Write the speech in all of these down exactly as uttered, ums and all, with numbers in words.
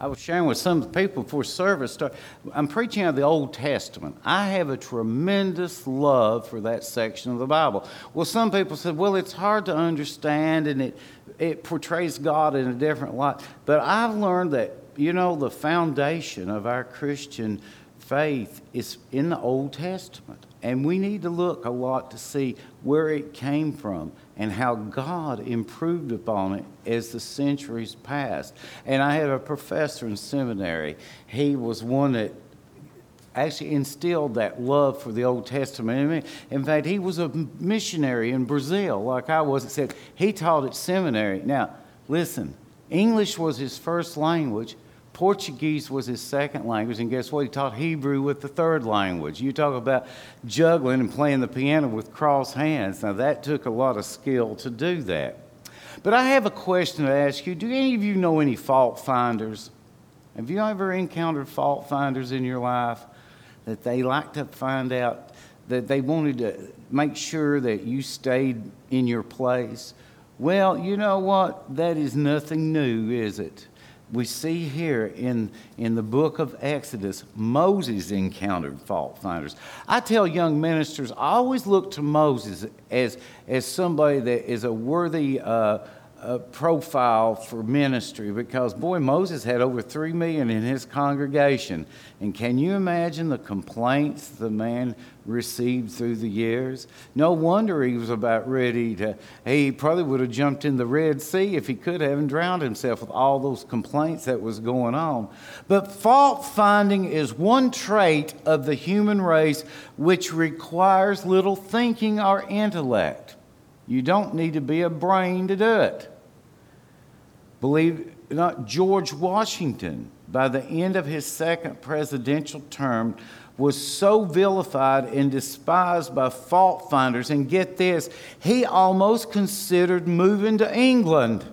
I was sharing with some of the people before service started. I'm preaching out of the Old Testament. I have a tremendous love for that section of the Bible. Well, some people said, well, it's hard to understand and it, it portrays God in a different light. But I've learned that, you know, the foundation of our Christian faith is in the Old Testament. And we need to look a lot to see where it came from and how God improved upon it as the centuries passed. And I had a professor in seminary. He was one that actually instilled that love for the Old Testament. In fact, he was a missionary in Brazil, like I was. It said he taught at seminary. Now, listen, English was his first language. Portuguese was his second language, and guess what? He taught Hebrew with the third language. You talk about juggling and playing the piano with crossed hands. Now, that took a lot of skill to do that. But I have a question to ask you. Do any of you know any fault finders? Have you ever encountered fault finders in your life that they like to find out, that they wanted to make sure that you stayed in your place? Well, you know what? That is nothing new, is it? We see here in, in the book of Exodus, Moses encountered fault finders. I tell young ministers, I always look to Moses as, as somebody that is a worthy uh, uh, profile for ministry, because, boy, Moses had over three million in his congregation. And can you imagine the complaints the man received through the years? No wonder he was about ready to, he probably would have jumped in the Red Sea if he could have and drowned himself with all those complaints that was going on. But fault finding is one trait of the human race which requires little thinking or intellect. You don't need to be a brain to do it. Believe it or not, George Washington, by the end of his second presidential term, was so vilified and despised by fault finders. And get this, he almost considered moving to England.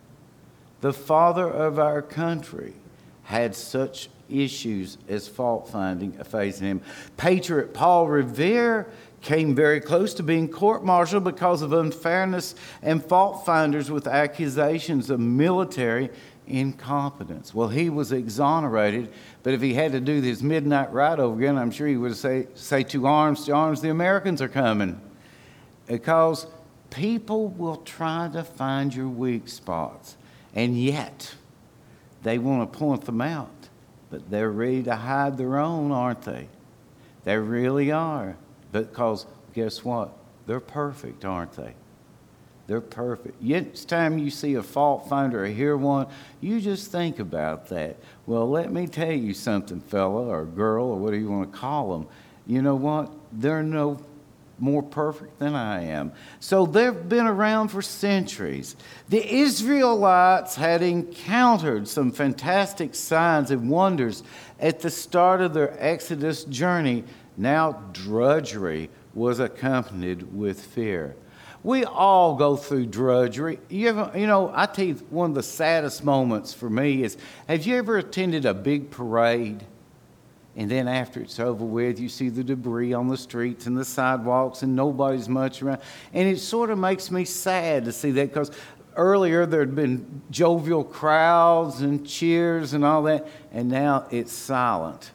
The father of our country had such issues as fault finding facing him. Patriot Paul Revere came very close to being court-martialed because of unfairness and fault finders with accusations of military incompetence. Well, he was exonerated, but if he had to do his midnight ride over again, I'm sure he would say, say to arms, to arms, the Americans are coming. Because people will try to find your weak spots, and yet they want to point them out, but they're ready to hide their own, aren't they? They really are. Because guess what? They're perfect, aren't they? They're perfect. Yet it's time you see a fault finder or hear one, you just think about that. Well, let me tell you something, fella or girl or whatever you want to call them. You know what? They're no more perfect than I am. So they've been around for centuries. The Israelites had encountered some fantastic signs and wonders at the start of their Exodus journey. Now drudgery was accompanied with fear. We all go through drudgery. You ever, you know, I tell you, one of the saddest moments for me is, have you ever attended a big parade? And then after it's over with, you see the debris on the streets and the sidewalks and nobody's much around. And it sort of makes me sad to see that, because earlier there had been jovial crowds and cheers and all that, and now it's silent.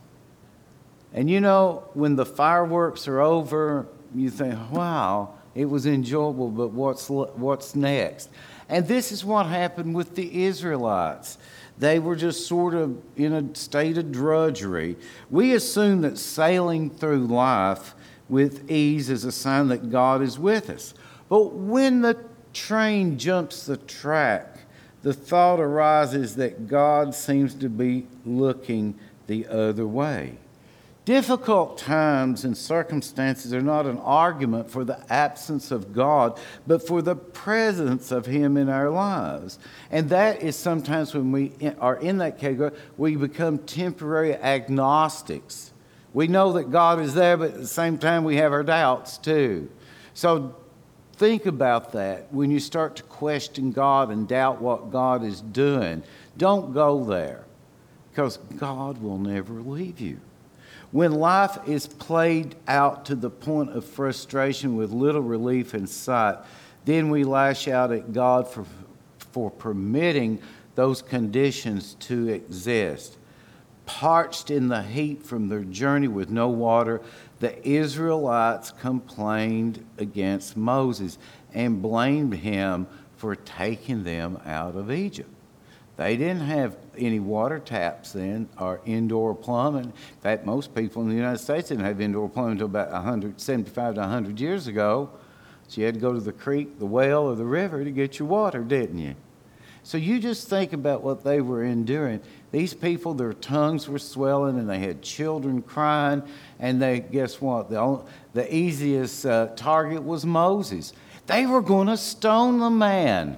And you know, when the fireworks are over, you think, wow, it was enjoyable, but what's what's next? And this is what happened with the Israelites. They were just sort of in a state of drudgery. We assume that sailing through life with ease is a sign that God is with us. But when the train jumps the track, the thought arises that God seems to be looking the other way. Difficult times and circumstances are not an argument for the absence of God, but for the presence of Him in our lives. And that is sometimes when we are in that category, we become temporary agnostics. We know that God is there, but at the same time we have our doubts too. So think about that when you start to question God and doubt what God is doing. Don't go there, because God will never leave you. When life is played out to the point of frustration with little relief in sight, then we lash out at God for, for permitting those conditions to exist. Parched in the heat from their journey with no water, the Israelites complained against Moses and blamed him for taking them out of Egypt. They didn't have any water taps then or indoor plumbing. In fact, most people in the United States didn't have indoor plumbing until about one hundred seventy-five to one hundred years ago. So you had to go to the creek, the well, or the river to get your water, didn't you? So you just think about what they were enduring. These people, their tongues were swelling, and they had children crying, and they, guess what? The, only, the easiest uh, target was Moses. They were going to stone the man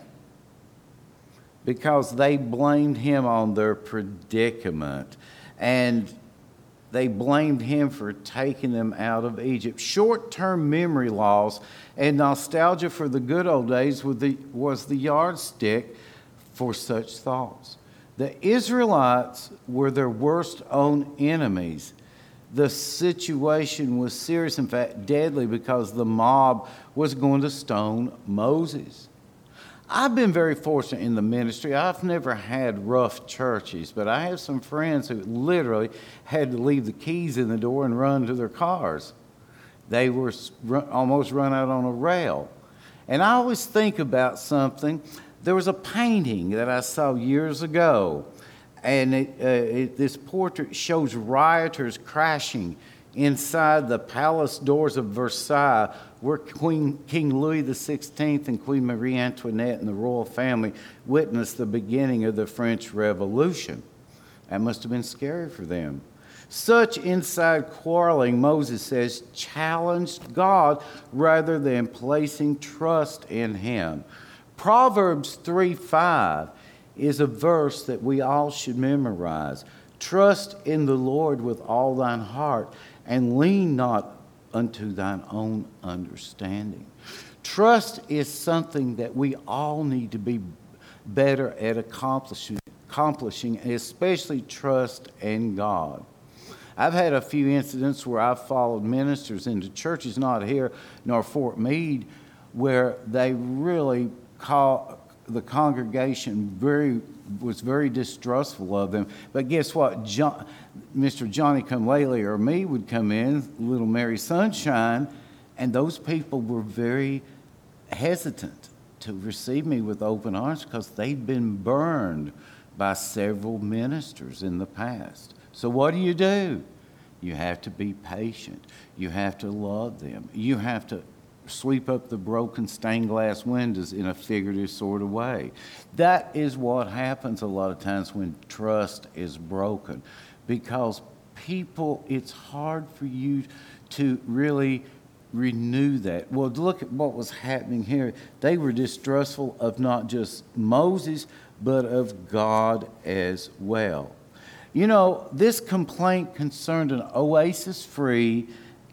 because they blamed him on their predicament, and they blamed him for taking them out of Egypt. Short-term memory loss and nostalgia for the good old days was the, was the yardstick for such thoughts. The Israelites were their worst own enemies. The situation was serious, in fact, deadly, because the mob was going to stone Moses. I've been very fortunate in the ministry. I've never had rough churches, but I have some friends who literally had to leave the keys in the door and run to their cars. They were run, almost run out on a rail. And I always think about something. There was a painting that I saw years ago, and it, uh, it, this portrait shows rioters crashing inside the palace doors of Versailles, where Queen, King Louis the sixteenth and Queen Marie Antoinette and the royal family witnessed the beginning of the French Revolution. That must have been scary for them. Such inside quarreling, Moses says, challenged God rather than placing trust in him. Proverbs three five is a verse that we all should memorize. Trust in the Lord with all thine heart, and lean not unto thine own understanding. Trust is something that we all need to be better at accomplishing, accomplishing, especially trust in God. I've had a few incidents where I've followed ministers into churches, not here nor Fort Meade, where they really call the congregation very was very distrustful of them. But guess what? John, Mister Johnny Come Lately or me would come in, little Mary Sunshine, and those people were very hesitant to receive me with open arms because they'd been burned by several ministers in the past. So what do you do? You have to be patient. You have to love them. You have to sweep up the broken stained glass windows in a figurative sort of way. That is what happens a lot of times when trust is broken, because people, it's hard for you to really renew that. Well, look at what was happening here. They were distrustful of not just Moses, but of God as well. You know, this complaint concerned an oasis-free,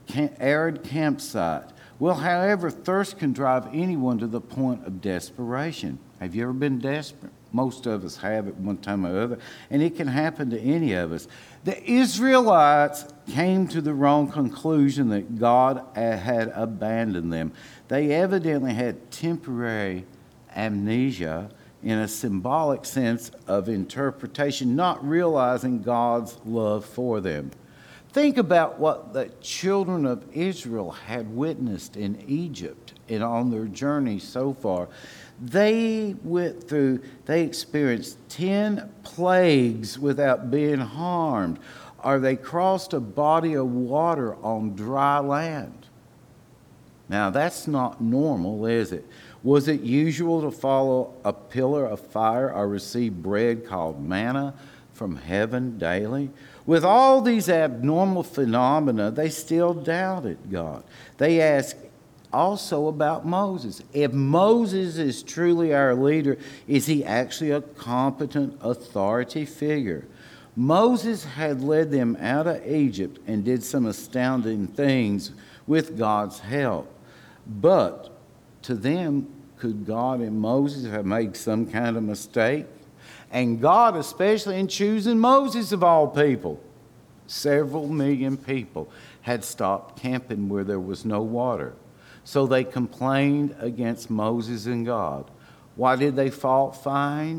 arid campsite. Well, however, thirst can drive anyone to the point of desperation. Have you ever been desperate? Most of us have at one time or other, and it can happen to any of us. The Israelites came to the wrong conclusion that God had abandoned them. They evidently had temporary amnesia in a symbolic sense of interpretation, not realizing God's love for them. Think about what the children of Israel had witnessed in Egypt and on their journey so far. They went through, they experienced ten plagues without being harmed, or they crossed a body of water on dry land. Now, that's not normal, is it? Was it usual to follow a pillar of fire or receive bread called manna from heaven daily? With all these abnormal phenomena, they still doubted God. They asked also about Moses. If Moses is truly our leader, is he actually a competent authority figure? Moses had led them out of Egypt and did some astounding things with God's help. But to them, could God and Moses have made some kind of mistake? And God, especially in choosing Moses of all people, several million people had stopped camping where there was no water. So they complained against Moses and God. Why did they fault find?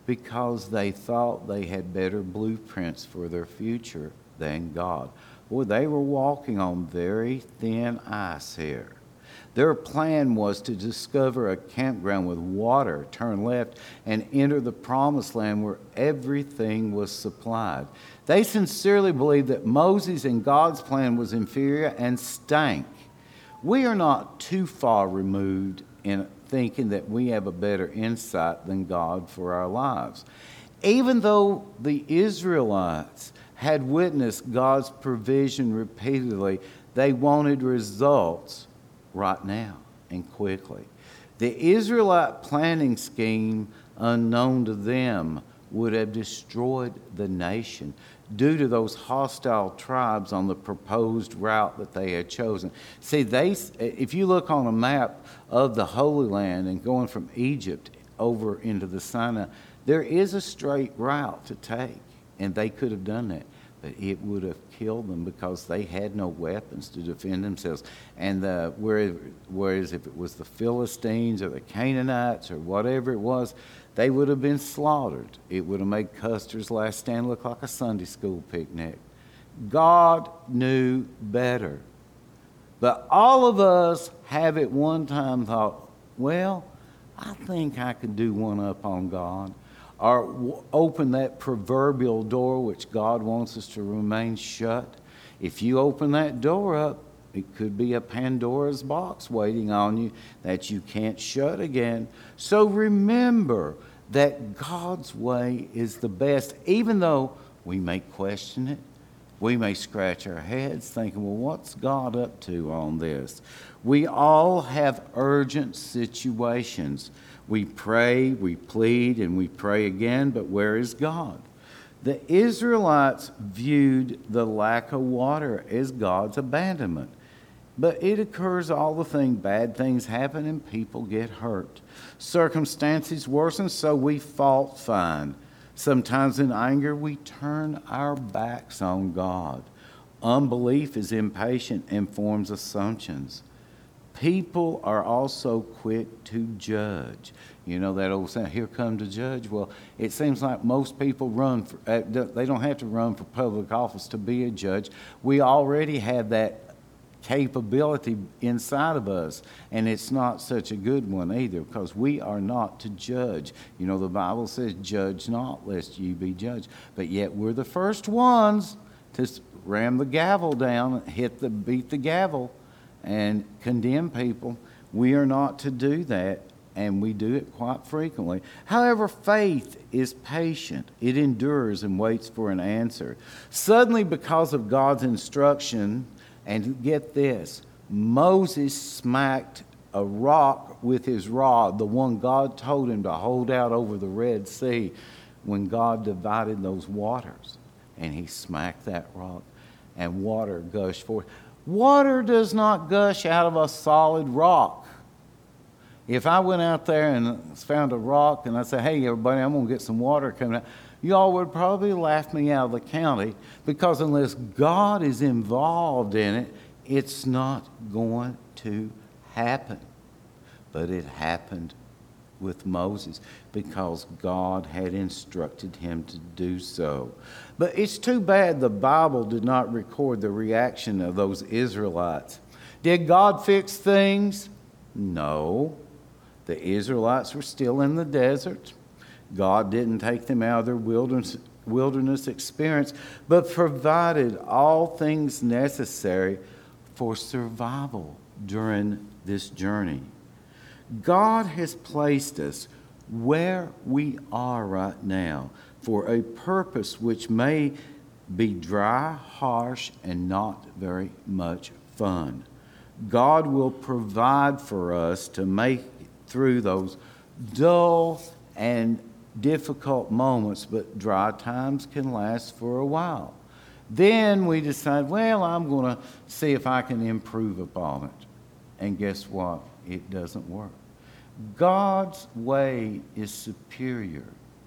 because they thought they had better blueprints for their future than God. Boy, they were walking on very thin ice here. Their plan was to discover a campground with water, turn left, and enter the promised land where everything was supplied. They sincerely believed that Moses and God's plan was inferior and stank. We are not too far removed in thinking that we have a better insight than God for our lives. Even though the Israelites had witnessed God's provision repeatedly, they wanted results right now and quickly. The Israelite planning scheme, unknown to them, would have destroyed the nation due to those hostile tribes on the proposed route that they had chosen. See, they, if you look on a map of the Holy Land and going from Egypt over into the Sinai, there is a straight route to take, and they could have done that. But it would have killed them because they had no weapons to defend themselves. And the, whereas, whereas if it was the Philistines or the Canaanites or whatever it was, they would have been slaughtered. It would have made Custer's Last Stand look like a Sunday school picnic. God knew better. But all of us have at one time thought, well, I think I could do one up on God. Or w- open that proverbial door which God wants us to remain shut. If you open that door up, it could be a Pandora's box waiting on you that you can't shut again. So remember that God's way is the best, even though we may question it. We may scratch our heads thinking, well, what's God up to on this? We all have urgent situations. We pray, we plead, and we pray again, but where is God? The Israelites viewed the lack of water as God's abandonment. But it occurs all the thing, bad things happen and people get hurt. Circumstances worsen, so we fault find. Sometimes in anger we turn our backs on God. Unbelief is impatient and forms assumptions. People are also quick to judge. You know that old saying, here come to judge? Well, it seems like most people run, for, uh, they don't have to run for public office to be a judge. We already have that capability inside of us, and it's not such a good one either, because we are not to judge. You know, the Bible says, judge not, lest you be judged. But yet we're the first ones to ram the gavel down, hit the, beat the gavel, and condemn people. We are not to do that, and we do it quite frequently. However, faith is patient. It endures and waits for an answer. Suddenly, because of God's instruction, and get this, Moses smacked a rock with his rod, the one God told him to hold out over the Red Sea when God divided those waters. And he smacked that rock, and water gushed forth. Water does not gush out of a solid rock. If I went out there and found a rock and I said, hey, everybody, I'm going to get some water coming out, y'all would probably laugh me out of the county, because unless God is involved in it, it's not going to happen. But it happened with Moses because God had instructed him to do so. But it's too bad the Bible did not record the reaction of those Israelites. Did God fix things? No. The Israelites were still in the desert. God didn't take them out of their wilderness, wilderness experience, but provided all things necessary for survival during this journey. God has placed us where we are right now for a purpose which may be dry, harsh, and not very much fun. God will provide for us to make it through those dull and difficult moments, but dry times can last for a while. Then we decide, well, I'm going to see if I can improve upon it. And guess what? It doesn't work. God's way is superior.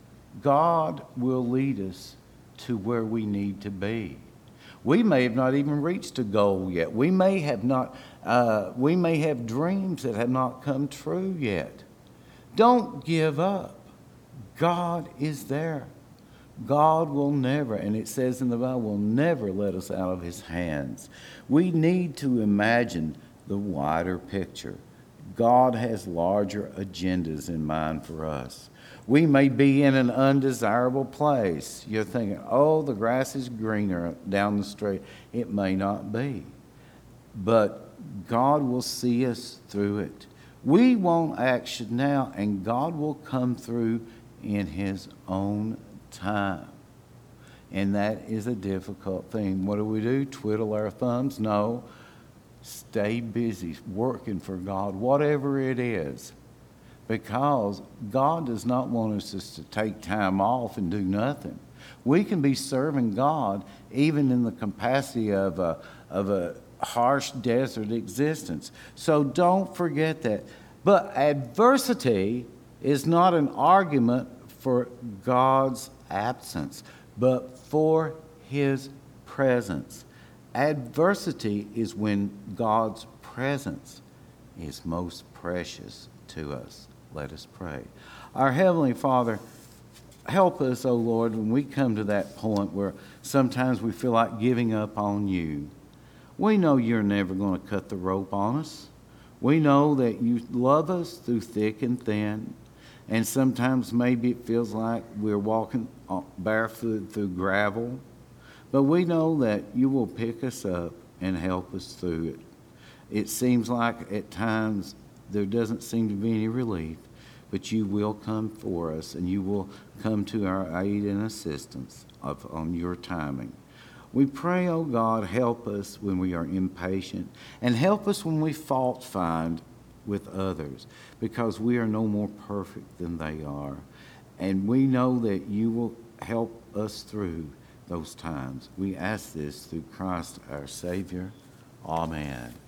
God will lead us to where we need to be. We may have not even reached a goal yet. We may have not. Uh, we may have dreams that have not come true yet. Don't give up. God is there. God will never, and it says in the Bible, will never let us out of his hands. We need to imagine the wider picture. God has larger agendas in mind for us. We may be in an undesirable place. You're thinking, oh, the grass is greener down the street. It may not be. But God will see us through it. We want action now, and God will come through in his own time. And that is a difficult thing. What do we do? Twiddle our thumbs? No. Stay busy working for God, whatever it is. Because God does not want us just to take time off and do nothing. We can be serving God even in the capacity of a, of a harsh desert existence. So don't forget that. But adversity is not an argument for God's absence, but for his presence. Adversity is when God's presence is most precious to us. Let us pray. Our Heavenly Father, help us, O Lord, when we come to that point where sometimes we feel like giving up on you. We know you're never going to cut the rope on us. We know that you love us through thick and thin. And sometimes maybe it feels like we're walking barefoot through gravel. But we know that you will pick us up and help us through it. It seems like at times there doesn't seem to be any relief, but you will come for us and you will come to our aid and assistance of, on your timing. We pray, oh God, help us when we are impatient and help us when we fault find with others, because we are no more perfect than they are. And we know that you will help us through those times. We ask this through Christ our Savior. Amen.